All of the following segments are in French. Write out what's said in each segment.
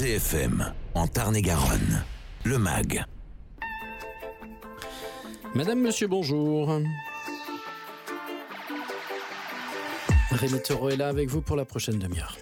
CFM, en Tarn-et-Garonne, le MAG. Madame, monsieur, bonjour. Rémi Taureau est là avec vous pour la prochaine demi-heure.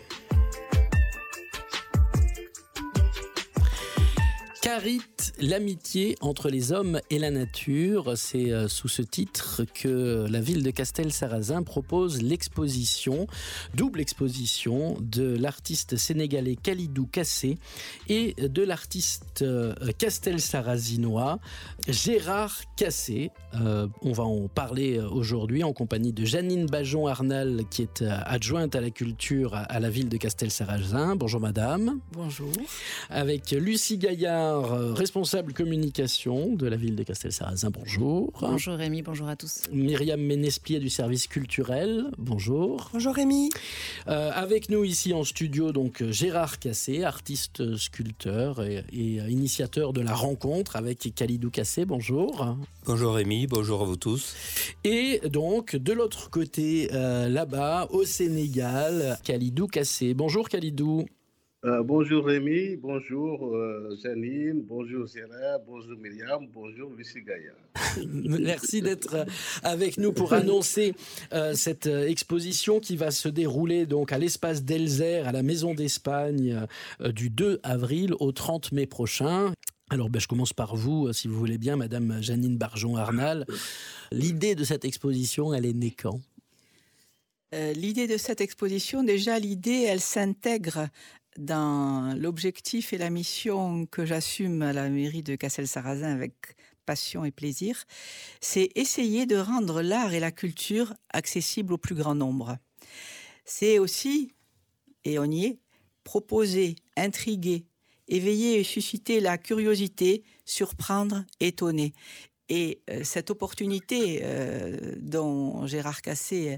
Carit, l'amitié entre les hommes et la nature, c'est sous ce titre que la ville de Castelsarrasin propose l'exposition, double exposition de l'artiste sénégalais Khalidou Kassé et de l'artiste castelsarrazinois Gérard Kassé. On va en parler aujourd'hui en compagnie de Janine Bajon-Arnal qui est adjointe à la culture à la ville de Castelsarrasin. Bonjour madame. Bonjour. Avec Lucie Gaillard, responsable communication de la ville de Castelsarrasin. Bonjour. Bonjour Rémi, bonjour à tous. Myriam Ménesplier du service culturel. Bonjour. Bonjour Rémi. Avec nous ici en studio, donc Gérard Kassé, artiste sculpteur et initiateur de la rencontre avec Khalidou Kassé. Bonjour. Bonjour Rémi, bonjour à vous tous. Et donc de l'autre côté, là-bas, au Sénégal, Khalidou Kassé. Bonjour Khalidou. Bonjour Rémi, bonjour Janine, bonjour Gérard, bonjour Myriam, bonjour Lucie Gaillard. Merci d'être avec nous pour annoncer cette exposition qui va se dérouler donc à l'espace d'Elzère, à la Maison d'Espagne, du 2 avril au 30 mai prochain. Alors je commence par vous, si vous voulez bien, Madame Janine Bajon-Arnal. L'idée de cette exposition, elle est née quand ? L'idée de cette exposition, elle s'intègre dans l'objectif et la mission que j'assume à la mairie de Castelsarrasin avec passion et plaisir, c'est essayer de rendre l'art et la culture accessibles au plus grand nombre. C'est aussi, et on y est, proposer, intriguer, éveiller et susciter la curiosité, surprendre, étonner. Et cette opportunité dont Gérard Kassé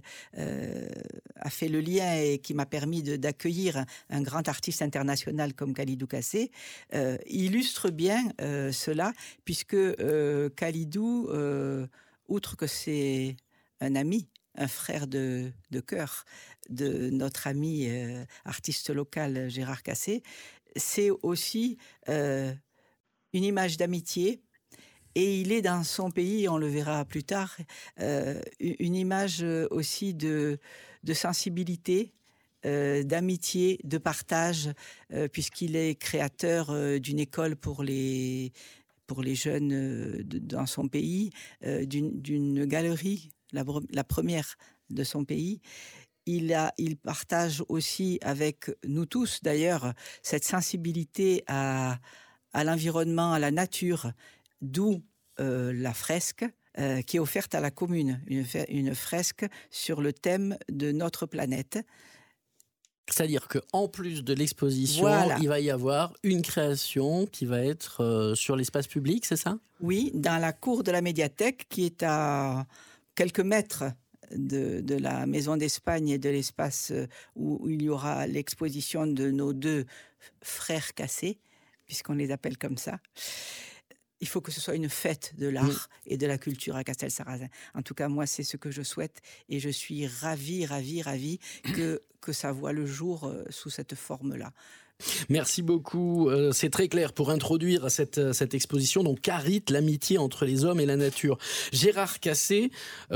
a fait le lien et qui m'a permis d'accueillir un grand artiste international comme Khalidou Kassé illustre bien cela, puisque Khalidou, outre que c'est un ami, un frère de cœur de notre ami artiste local Gérard Kassé, c'est aussi une image d'amitié. Et il est dans son pays, on le verra plus tard, une image aussi de sensibilité, d'amitié, de partage, puisqu'il est créateur d'une école pour les jeunes dans son pays, d'une galerie, la première de son pays. Il partage aussi avec nous tous, d'ailleurs, cette sensibilité à l'environnement, à la nature, d'où la fresque qui est offerte à la commune, une fresque sur le thème de notre planète. C'est-à-dire qu'en plus de l'exposition, voilà, il va y avoir une création qui va être sur l'espace public, c'est ça ? Oui, dans la cour de la médiathèque qui est à quelques mètres de la Maison d'Espagne et de l'espace où il y aura l'exposition de nos deux frères Kassé, puisqu'on les appelle comme ça. Il faut que ce soit une fête de l'art et de la culture à Castelsarrasin. En tout cas, moi, c'est ce que je souhaite et je suis ravie que ça voit le jour sous cette forme-là. Merci beaucoup, c'est très clair pour introduire cette exposition, donc Carit, l'amitié entre les hommes et la nature. Gérard Kassé,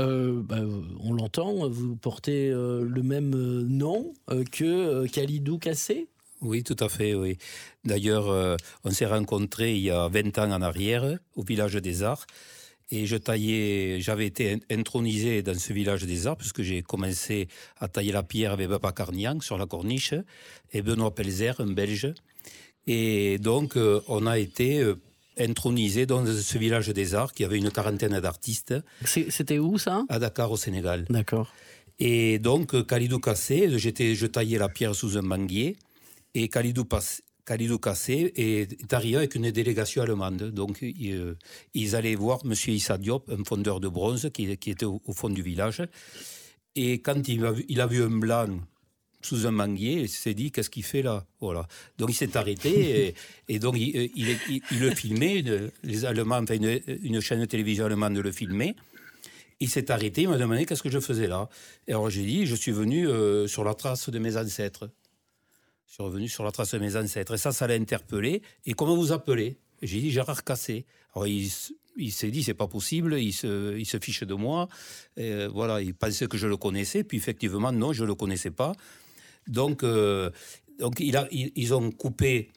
on l'entend, vous portez le même nom que Khalidou Kassé ? Oui, tout à fait, oui. D'ailleurs, on s'est rencontrés il y a 20 ans en arrière, au Village des Arts. Et j'avais été intronisé dans ce Village des Arts, puisque j'ai commencé à tailler la pierre avec Papa Carnian sur la corniche, et Benoît Pelzer, un Belge. Et donc, on a été intronisé dans ce Village des Arts, qui avait une quarantaine d'artistes. C'était où, ça ? À Dakar, au Sénégal. D'accord. Et donc, Khalidou Kassé, je taillais la pierre sous un manguier. Et Khalidou Kassé est arrivé avec une délégation allemande. Donc, ils allaient voir M. Issa Diop, un fondeur de bronze qui était au fond du village. Et quand il a vu un blanc sous un manguier, il s'est dit, qu'est-ce qu'il fait là ? Voilà. Donc, il s'est arrêté et donc il le filmait. Les Allemands, enfin, une chaîne de télévision allemande le filmait. Il s'est arrêté, il m'a demandé qu'est-ce que je faisais là. Et alors, j'ai dit, je suis venu sur la trace de mes ancêtres. Je suis revenu sur la trace de mes ancêtres. Et ça l'a interpellé. Et comment vous appelez? J'ai dit Gérard Cassé. Alors il s'est dit, c'est pas possible, il se fiche de moi. Et voilà, il pensait que je le connaissais. Puis effectivement, non, je le connaissais pas. Donc ils ont coupé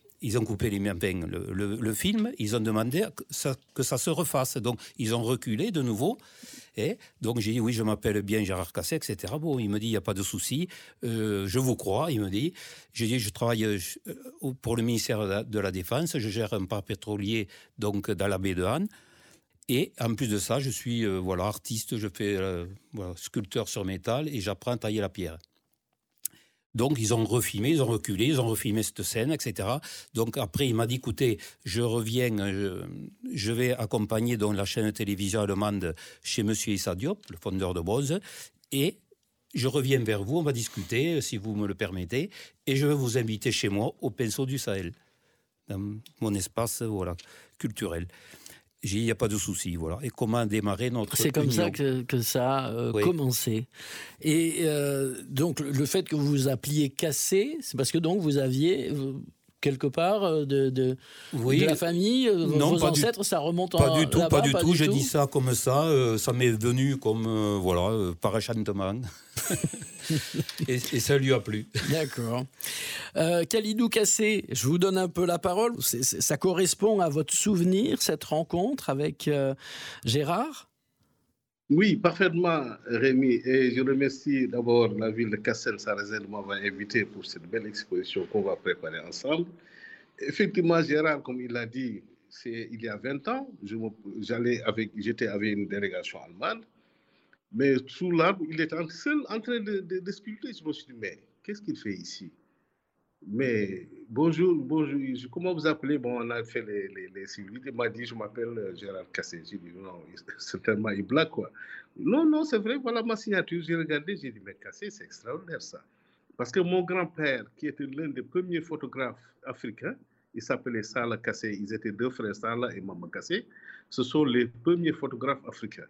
le film, ils ont demandé que ça se refasse. Donc, ils ont reculé de nouveau. Et donc, j'ai dit, oui, je m'appelle bien Gérard Cassé, etc. Bon, il me dit, il n'y a pas de souci, je vous crois, il me dit. J'ai dit, je travaille pour le ministère de la Défense, je gère un parc pétrolier donc, dans la baie de Han. Et en plus de ça, je suis artiste, je fais sculpteur sur métal et j'apprends à tailler la pierre. Donc, ils ont refilmé, ils ont reculé, ils ont refilmé cette scène, etc. Donc, après, il m'a dit, écoutez, je reviens, je vais accompagner donc, la chaîne de télévision allemande chez Monsieur Issa Diop, le fondeur de Bose, et je reviens vers vous, on va discuter, si vous me le permettez, et je vais vous inviter chez moi, au Pinceau du Sahel, dans mon espace culturel. J'ai dit, il n'y a pas de souci, voilà. Et comment démarrer notre C'est comme union. ça que ça a commencé. Et donc, le fait que vous vous appeliez Cassé, c'est parce que donc vous aviez quelque part de la famille, non, vos ancêtres, ça remonte pas du tout, là-bas, pas du tout. Je dis ça comme ça m'est venu comme, par enchantement. et ça lui a plu. D'accord. Khalidou Cassé, je vous donne un peu la parole. Ça correspond à votre souvenir, cette rencontre avec Gérard? Oui, parfaitement, Rémi. Et je remercie d'abord la ville de Cassel-Sarrazin de m'avoir invité pour cette belle exposition qu'on va préparer ensemble. Effectivement, Gérard, comme il l'a dit, c'est il y a 20 ans, j'étais avec une délégation allemande, mais sous l'arbre, il était seul en train de sculpter. Je me suis dit, mais qu'est-ce qu'il fait ici? Mais bonjour, comment vous appelez? Bon, on a fait les civilités. Il m'a dit, je m'appelle Gérard Cassé. J'ai dit, non, certainement, il blague, quoi. Non, c'est vrai, voilà ma signature. J'ai regardé, j'ai dit, mais Cassé, c'est extraordinaire, ça. Parce que mon grand-père, qui était l'un des premiers photographes africains, il s'appelait Sala Cassé. Ils étaient deux frères, Sala et Maman Cassé. Ce sont les premiers photographes africains.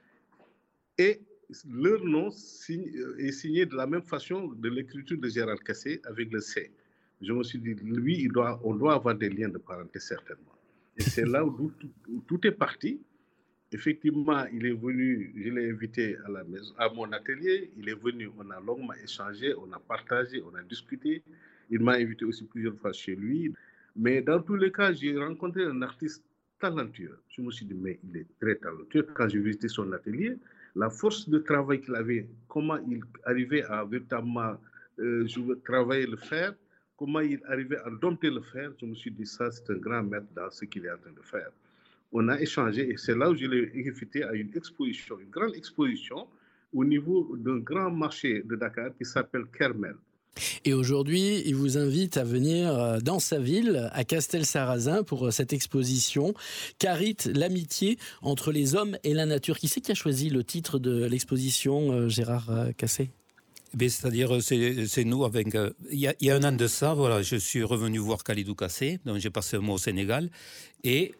Et leur nom est signé de la même façon de l'écriture de Gérard Cassé avec le C. Je me suis dit, lui, on doit avoir des liens de parenté, certainement. Et c'est là où tout est parti. Effectivement, il est venu, je l'ai invité à la maison, à mon atelier. Il est venu, on a longuement échangé, on a partagé, on a discuté. Il m'a invité aussi plusieurs fois chez lui. Mais dans tous les cas, j'ai rencontré un artiste talentueux. Je me suis dit, mais il est très talentueux. Quand j'ai visité son atelier, la force de travail qu'il avait, comment il arrivait à véritablement travailler le fer, comment il arrivait à dompter le fer, je me suis dit, ça, c'est un grand maître dans ce qu'il est en train de faire. On a échangé et c'est là où je l'ai invité à une exposition, une grande exposition au niveau d'un grand marché de Dakar qui s'appelle Kermel. Et aujourd'hui, il vous invite à venir dans sa ville, à Castelsarrasin, pour cette exposition Carit, l'amitié entre les hommes et la nature. Qui c'est qui a choisi le titre de l'exposition, Gérard Cassé? C'est-à-dire, c'est nous avec... Il y a un an de ça, je suis revenu voir Khalidou Cassé, donc j'ai passé un mois au Sénégal, et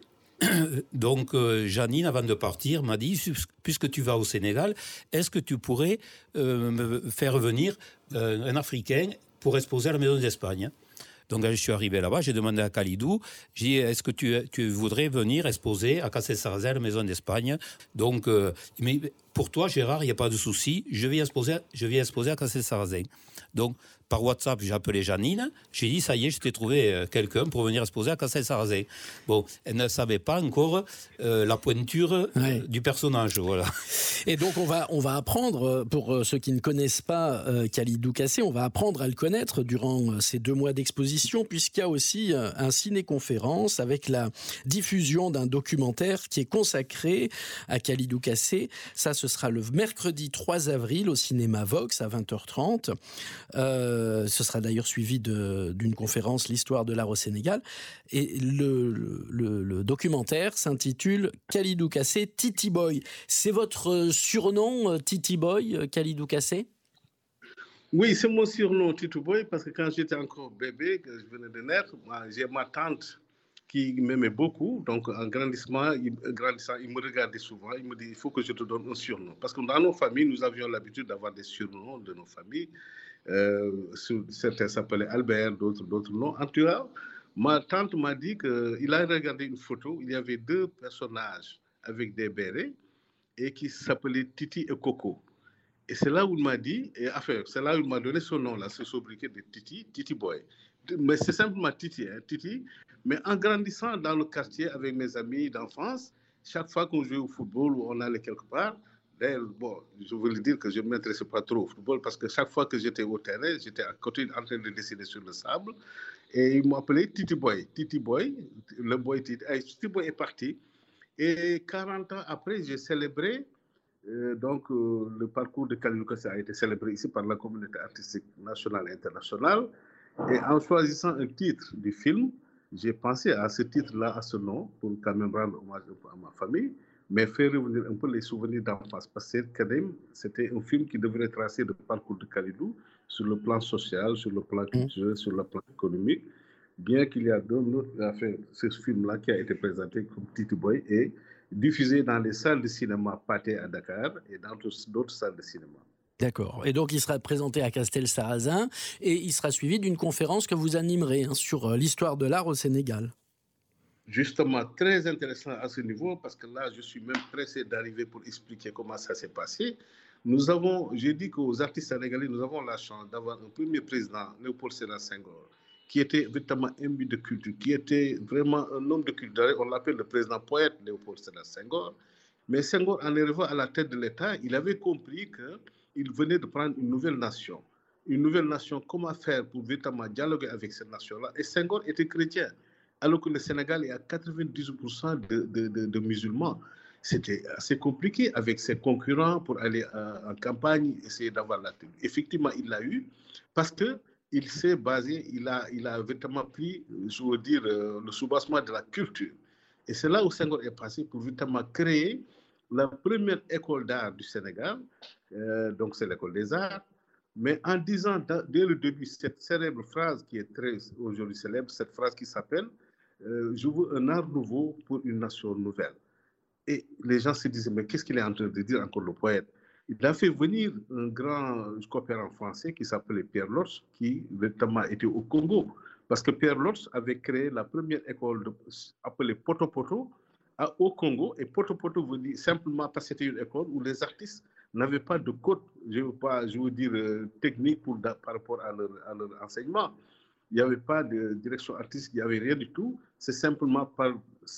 donc Janine, avant de partir, m'a dit, puisque tu vas au Sénégal, est-ce que tu pourrais me faire venir un Africain pour exposer à la Maison d'Espagne? Donc, quand je suis arrivé là-bas, j'ai demandé à Khalidou, j'ai dit, est-ce que tu voudrais venir exposer à Castelsarrasin, à la Maison d'Espagne? Donc, pour toi, Gérard, il n'y a pas de souci, je viens exposer à Castelsarrasin. Donc, par WhatsApp, j'ai appelé Janine, j'ai dit, ça y est, je t'ai trouvé quelqu'un pour venir exposer à Castelsarrasin. Bon, elle ne savait pas encore la pointure du personnage, voilà. Et donc, on va apprendre, pour ceux qui ne connaissent pas Khalidou Cassé, on va apprendre à le connaître durant ces 2 mois d'exposition, puisqu'il y a aussi un ciné-conférence avec la diffusion d'un documentaire qui est consacré à Khalidou Cassé. Ça, ce sera le mercredi 3 avril au cinéma Vox à 20h30. Ce sera d'ailleurs suivi d'une conférence, l'histoire de l'art au Sénégal. Et le documentaire s'intitule Khalidou Cassé, Titi Boy. C'est votre surnom, Titi Boy, Khalidou Cassé? Oui, c'est mon surnom, Titi Boy, parce que quand j'étais encore bébé, que je venais de naître, j'ai ma tante qui m'aimait beaucoup. Donc, en grandissant, il me regardait souvent. Il me dit, il faut que je te donne un surnom. Parce que dans nos familles, nous avions l'habitude d'avoir des surnoms de nos familles. Certains s'appelaient Albert, d'autres non. En tout cas, ma tante m'a dit qu'il a regardé une photo, il y avait 2 personnages avec des bérets et qui s'appelaient Titi et Coco. Et c'est là où il m'a dit, c'est là où il m'a donné son nom, là, ce sobriquet de Titi, Titi Boy. Mais c'est simplement Titi, hein, Titi. Mais en grandissant dans le quartier avec mes amis d'enfance, chaque fois qu'on jouait au football ou on allait quelque part, bon, je voulais dire que je ne m'intéressais pas trop au football parce que chaque fois que j'étais au terrain, j'étais à côté en train de dessiner sur le sable. Et ils m'appelaient Titi Boy. Titi Boy, le boy Titi. Titi Boy est parti. Et 40 ans après, j'ai célébré. Le parcours de Kalidou Kassé a été célébré ici par la communauté artistique nationale et internationale. Et en choisissant un titre du film, j'ai pensé à ce titre-là, à ce nom, pour quand même rendre hommage à ma famille, mais faire revenir un peu les souvenirs d'enfance. Parce que c'était un film qui devrait tracer le parcours de Kalidou sur le plan social, sur le plan culturel, sur le plan économique. Bien qu'il y a ce film-là qui a été présenté comme Titi Boy et diffusé dans les salles de cinéma Pathé à Dakar et dans d'autres salles de cinéma. D'accord. Et donc, il sera présenté à Castelsarrasin et il sera suivi d'une conférence que vous animerez sur l'histoire de l'art au Sénégal. Justement, très intéressant à ce niveau parce que là, je suis même pressé d'arriver pour expliquer comment ça s'est passé. J'ai dit qu'aux artistes sénégalais, nous avons la chance d'avoir un premier président, Léopold Sédar Senghor, qui était véritablement imbu de culture, qui était vraiment un homme de culture. On l'appelle le président poète Léopold Sédar Senghor. Mais Senghor, en arrivant à la tête de l'État, il avait compris qu'il venait de prendre une nouvelle nation. Une nouvelle nation, comment faire pour véritablement dialoguer avec cette nation-là? Et Senghor était chrétien, alors que le Sénégal est à 90% de musulmans. C'était assez compliqué avec ses concurrents pour aller en campagne, essayer d'avoir la tête. Effectivement, il l'a eu parce que il s'est basé, il a véritablement pris, je veux dire, le soubassement de la culture. Et c'est là où Senghor est passé pour véritablement créer la première école d'art du Sénégal, donc c'est l'école des arts, mais en disant dès le début cette célèbre phrase qui est très aujourd'hui célèbre, cette phrase qui s'appelle « Je veux un art nouveau pour une nation nouvelle ». Et les gens se disaient, mais qu'est-ce qu'il est en train de dire encore le poète? Il a fait venir un grand coopérant français qui s'appelait Pierre Lorch, qui véritablement était au Congo. Parce que Pierre Lorch avait créé la première école appelée Poto Poto au Congo. Et Poto Poto veut dire simplement parce que c'était une école où les artistes n'avaient pas de code, je veux dire, technique par rapport à leur enseignement. Il n'y avait pas de direction artistique, il n'y avait rien du tout. C'est simplement par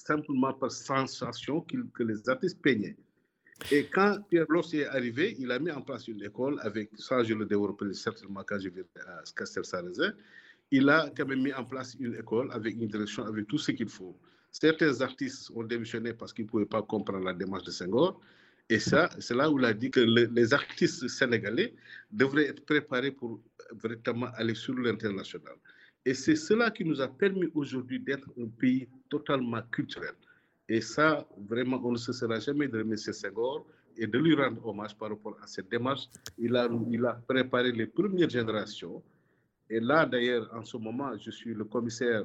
sensation que les artistes peignaient. Et quand Pierre Lorch est arrivé, il a mis en place une école avec, ça je le développerai certainement quand je vais à Castelsarrasin, il a quand même mis en place une école avec une direction, avec tout ce qu'il faut. Certains artistes ont démissionné parce qu'ils ne pouvaient pas comprendre la démarche de Senghor. Et ça, c'est là où il a dit que les artistes sénégalais devraient être préparés pour véritablement aller sur l'international. Et c'est cela qui nous a permis aujourd'hui d'être un pays totalement culturel. Et ça, vraiment, on ne se sera jamais de remercier Senghor et de lui rendre hommage par rapport à cette démarche. Il a préparé les premières générations. Et là, d'ailleurs, en ce moment, je suis le commissaire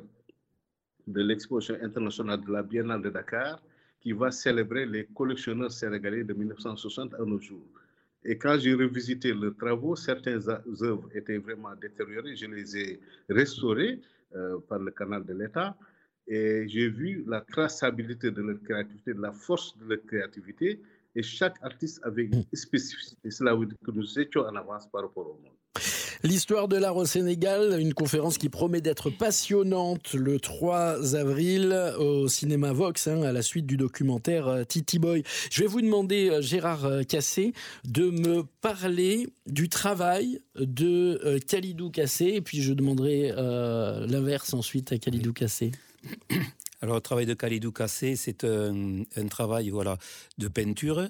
de l'exposition internationale de la Biennale de Dakar qui va célébrer les collectionneurs sénégalais de 1960 à nos jours. Et quand j'ai revisité leurs travaux, certaines œuvres étaient vraiment détériorées. Je les ai restaurées par le canal de l'État. Et j'ai vu la traçabilité de leur créativité, de la force de leur créativité. Et chaque artiste avait une spécificité. Cela veut dire que nous étions en avance par rapport au monde. L'histoire de l'art au Sénégal, une conférence qui promet d'être passionnante le 3 avril au cinéma Vox, à la suite du documentaire Titi Boy. Je vais vous demander, Gérard Kassé, de me parler du travail de Kalidou Kassé, et puis je demanderai l'inverse ensuite à Kalidou Kassé. Alors, le travail de Kalidou Kassé, c'est un travail de peinture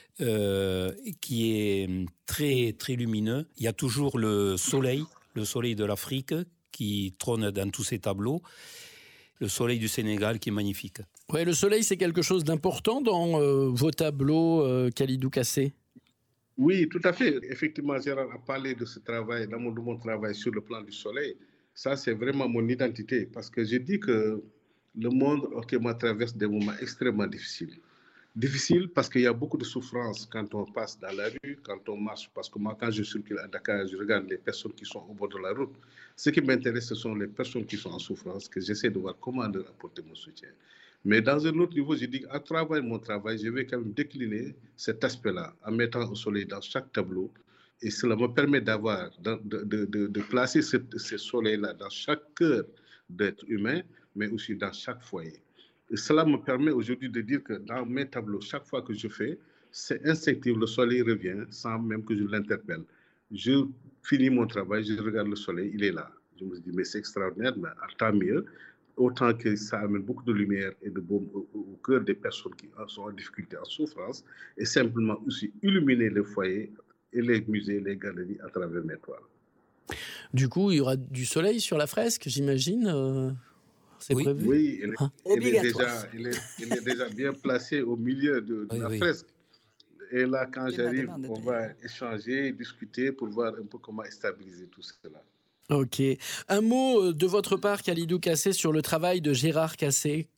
qui est très, très lumineux. Il y a toujours le soleil de l'Afrique qui trône dans tous ces tableaux. Le soleil du Sénégal qui est magnifique. Ouais, le soleil, c'est quelque chose d'important dans vos tableaux, Kalidou Kassé? Oui, tout à fait. Effectivement, Gérard a parlé de ce travail, de mon travail sur le plan du soleil. Ça, c'est vraiment mon identité parce que je dis que le monde actuellement traverse des moments extrêmement difficiles. Difficile parce qu'il y a beaucoup de souffrance quand on passe dans la rue, quand on marche. Parce que moi, quand je circule à Dakar, je regarde les personnes qui sont au bord de la route. Ce qui m'intéresse, ce sont les personnes qui sont en souffrance, que j'essaie de voir comment leur apporter mon soutien. Mais dans un autre niveau, je dis à travers mon travail, je vais quand même décliner cet aspect-là en mettant au soleil dans chaque tableau. Et cela me permet de placer ce soleil-là dans chaque cœur d'être humain, mais aussi dans chaque foyer. Et cela me permet aujourd'hui de dire que dans mes tableaux, chaque fois que je fais, c'est instinctif, le soleil revient sans même que je l'interpelle. Je finis mon travail, je regarde le soleil, il est là. Je me dis, mais c'est extraordinaire, mais tant mieux. Autant que ça amène beaucoup de lumière et de baume au cœur des personnes qui sont en difficulté, en souffrance, et simplement aussi illuminer les foyers et les musées, les galeries à travers mes toiles. Du coup, il y aura du soleil sur la fresque, j'imagine c'est prévu. Oui, il est déjà bien placé au milieu de la fresque. Et là, quand j'arrive, on va échanger, discuter pour voir un peu comment stabiliser tout cela. Ok. Un mot de votre part, Khalidou Kassé, sur le travail de Gérard Cassé.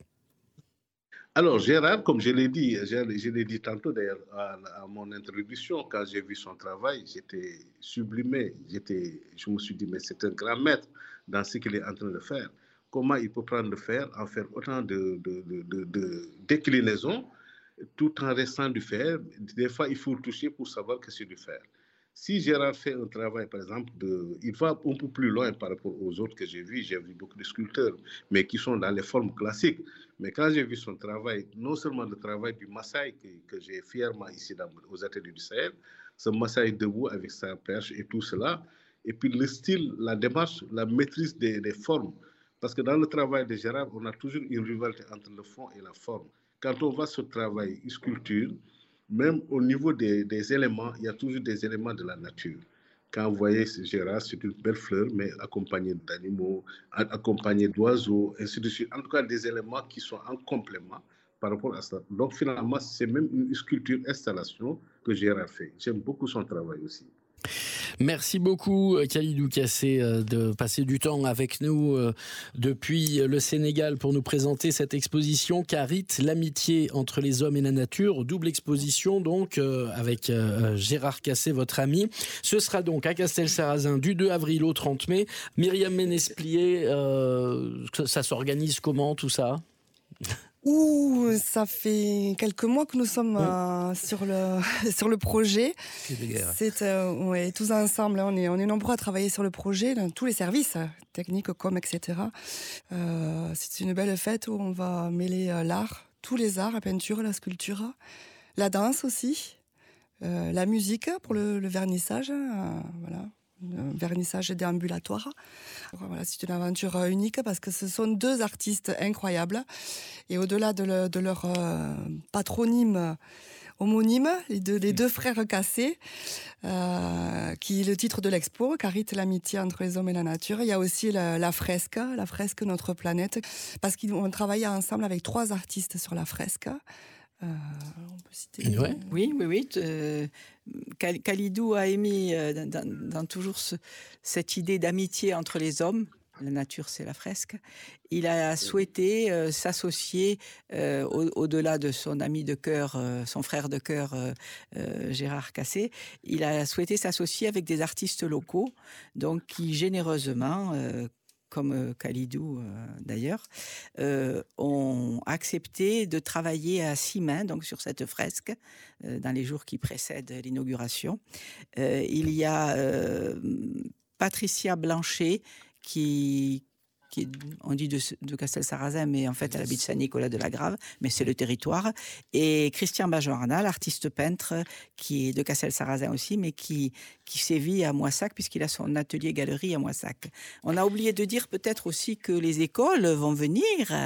Alors, Gérard, comme je l'ai dit tantôt d'ailleurs à mon introduction, quand j'ai vu son travail, j'étais sublimé. Je me suis dit, mais c'est un grand maître dans ce qu'il est en train de faire. Comment il peut prendre le fer, en faire autant de déclinaisons, tout en restant du fer. Des fois, il faut le toucher pour savoir que c'est du fer. Si Gérard fait un travail, par exemple, il va un peu plus loin par rapport aux autres que j'ai vu beaucoup de sculpteurs, mais qui sont dans les formes classiques. Mais quand j'ai vu son travail, non seulement le travail du Massaï que j'ai fièrement ici aux ateliers du Sahel, ce Massaï debout avec sa perche et tout cela, et puis le style, la démarche, la maîtrise des formes. Parce que dans le travail de Gérard, on a toujours une rivalité entre le fond et la forme. Quand on va sur le travail sculpture, même au niveau des éléments, il y a toujours des éléments de la nature. Quand vous voyez Gérard, c'est une belle fleur, mais accompagnée d'animaux, accompagnée d'oiseaux, ainsi de suite. En tout cas, des éléments qui sont en complément par rapport à ça. Donc finalement, c'est même une sculpture installation que Gérard fait. J'aime beaucoup son travail aussi. Merci beaucoup Khalidou Kassé de passer du temps avec nous depuis le Sénégal pour nous présenter cette exposition Karit, l'amitié entre les hommes et la nature, double exposition donc avec Gérard Cassé, votre ami. Ce sera donc à Castelsarrasin du 2 avril au 30 mai. Myriam Ménesplier, ça s'organise comment tout ça ? Ça fait quelques mois que nous sommes sur le projet. C'est tous ensemble, on est nombreux à travailler sur le projet, dans tous les services, techniques, com, etc. C'est une belle fête où on va mêler l'art, tous les arts, la peinture, la sculpture, la danse aussi, la musique pour le vernissage, voilà. Un vernissage déambulatoire. Voilà, c'est une aventure unique parce que ce sont deux artistes incroyables et au-delà de leur patronyme homonyme, les deux frères Cassé, qui est le titre de l'expo, Karit, l'amitié entre les hommes et la nature. Il y a aussi la fresque Notre planète, parce qu'on travaillait ensemble avec 3 artistes sur la fresque. On peut citer... Oui. Khalidou a émis dans toujours cette idée d'amitié entre les hommes. La nature, c'est la fresque. Il a souhaité s'associer au-delà de son ami de cœur, son frère de cœur, Gérard Cassé. Il a souhaité s'associer avec des artistes locaux, donc qui généreusement comme Khalidou d'ailleurs, ont accepté de travailler à 6 mains donc, sur cette fresque dans les jours qui précèdent l'inauguration. Il y a Patricia Blanchet qui on dit de Castelsarrasin, mais en fait elle habite Saint-Nicolas-de-la-Grave, mais c'est le territoire. Et Christian Bajoarna, l'artiste peintre qui est de Castelsarrasin aussi, mais qui sévit à Moissac puisqu'il a son atelier-galerie à Moissac. On a oublié de dire peut-être aussi que les écoles vont venir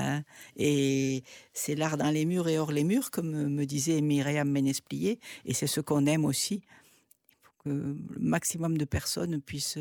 et c'est l'art dans les murs et hors les murs, comme me disait Myriam Ménesplier, et c'est ce qu'on aime aussi. Il faut que le maximum de personnes puissent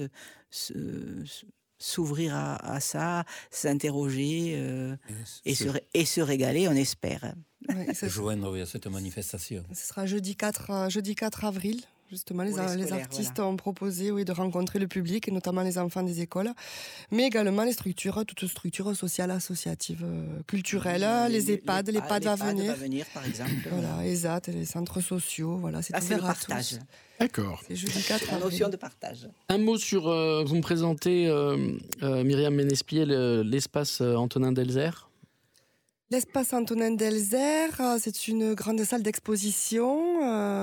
s'ouvrir à ça, s'interroger et se régaler, on espère. Se joindre à cette manifestation. Ce sera jeudi 4 avril, Justement, les artistes ont proposé de rencontrer le public, et notamment les enfants des écoles, mais également les structures, toutes structures sociales, associatives, culturelles, les EHPAD, l'EHPAD va venir, par exemple. Voilà, ESAT, les centres sociaux, c'est ouvert c'est le partage. Tous. D'accord. C'est jeudi 4 La notion de partage. Un mot sur, vous me présentez, Myriam Ménespier, l'espace Antonin Delzert. L'espace Antonin Delzert, c'est une grande salle d'exposition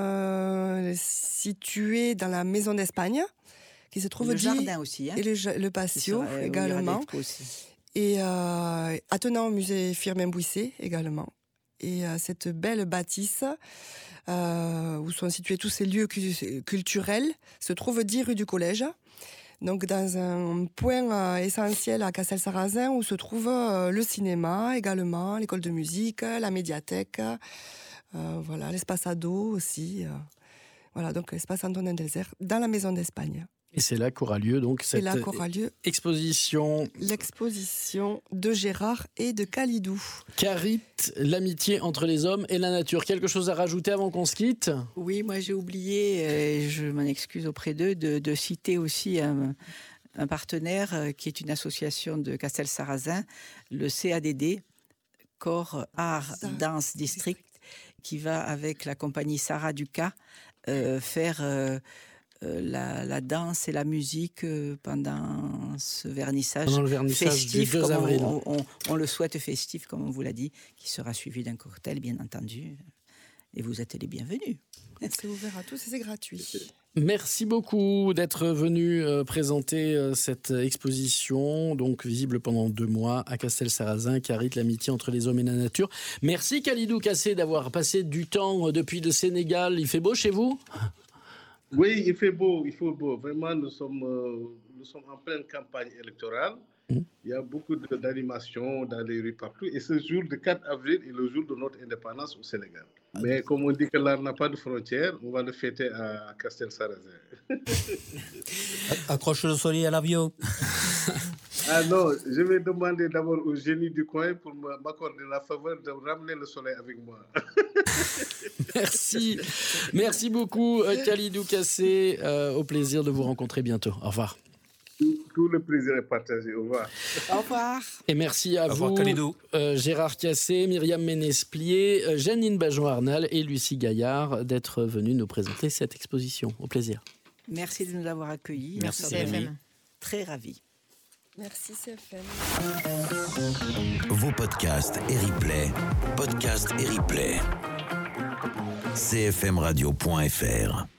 située dans la Maison d'Espagne, qui se trouve le jardin aussi, et le patio également, et attenant au musée Firmin-Bouisset également. Et cette belle bâtisse où sont situés tous ces lieux culturels se trouve 10 rue du Collège. Donc dans un point essentiel à Castel-Sarrazin où se trouve le cinéma également, l'école de musique, la médiathèque, l'espace ado aussi. Donc l'espace Antonin Delzert dans la Maison d'Espagne. Et c'est là qu'aura lieu donc cette exposition. L'exposition de Gérard et de Khalidou. Carit, l'amitié entre les hommes et la nature. Quelque chose à rajouter avant qu'on se quitte ? Oui, moi j'ai oublié, je m'en excuse auprès d'eux, de citer aussi un partenaire qui est une association de Castel-Sarrazin, le CADD, Corps Art Danse District, qui va avec la compagnie Sarah Ducas faire... la danse et la musique pendant ce vernissage, festif, du 2 avril. On le souhaite festif, comme on vous l'a dit, qui sera suivi d'un cocktail, bien entendu. Et vous êtes les bienvenus. C'est ouvert à tous et c'est gratuit. Merci beaucoup d'être venu présenter cette exposition, donc visible pendant 2 mois à Castel-Sarrazin, Carit, l'amitié entre les hommes et la nature. Merci Khalidou Kassé d'avoir passé du temps depuis le Sénégal. Il fait beau chez vous ? Oui, il fait beau. Vraiment, nous sommes en pleine campagne électorale. Il y a beaucoup d'animations dans les rues partout. Et ce jour de 4 avril est le jour de notre indépendance au Sénégal. Mais comme on dit que l'art n'a pas de frontières, on va le fêter à Castel-Sarrazin. Accroche le soleil à l'avion. Ah non, je vais demander d'abord au génie du coin pour m'accorder la faveur de ramener le soleil avec moi. Merci beaucoup Khalidou Kassé. Au plaisir de vous rencontrer bientôt. Au revoir. Tout le plaisir est partagé. Au revoir. Au revoir. Et merci à vous, Khalidou. Gérard Kassé, Myriam Ménesplier, Janine Bajon-Arnal et Lucie Gaillard d'être venus nous présenter cette exposition. Au plaisir. Merci de nous avoir accueillis. Merci CFM. Très ravis. Merci CFM. Vos podcasts et replays. Podcasts et replays. cfmradio.fr